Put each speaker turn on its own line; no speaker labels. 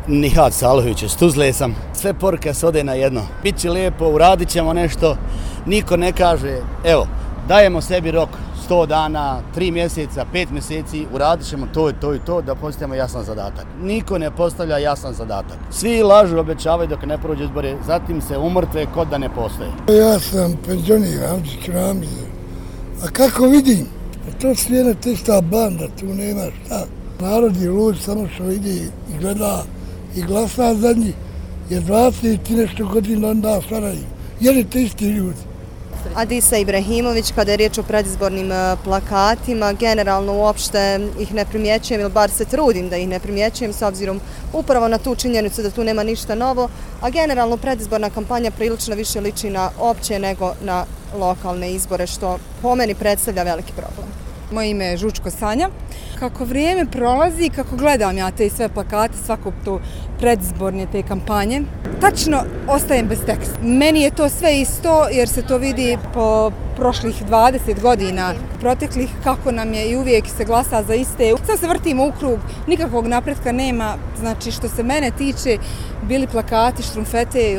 Nihat Salihović iz Tuzle sam. Sve poruke se ode na jedno. Biće lijepo, uradit ćemo nešto. Niko ne kaže, evo, dajemo sebi rok 100 dana, 3 mjeseca, 5 mjeseci, uradit ćemo to i to i to da postavimo jasan zadatak. Niko ne postavlja jasan zadatak. Svi lažu, obećavaju dok ne prođu izbore, zatim se umrtve kod da ne postoje.
Ja sam penzioner, Amčić Ramze. A kako vidim? To slijena testa banda, tu nema šta. Narod je lud samo što ide i gleda i glasa za njih, jer 20 i nešto godina onda stvaraju. Jer je te isti ljudi.
Adisa Ibrahimović, kada je riječ o predizbornim plakatima, generalno uopšte ih ne primjećujem, ili bar se trudim da ih ne primjećujem s obzirom upravo na tu činjenicu da tu nema ništa novo, a generalno predizborna kampanja prilično više liči na opće nego na lokalne izbore, što po meni predstavlja veliki problem.
Moje ime je Žučko Sanja. Kako vrijeme prolazi, kako gledam ja te sve plakate, svako to predizborne te kampanje, tačno ostajem bez teksta. Meni je to sve isto jer se to vidi po prošlih 20 godina proteklih kako nam je i uvijek se glasa za iste. Sad se vrtimo u krug, nikakvog napretka nema, znači što se mene tiče, bili plakati, štrumfete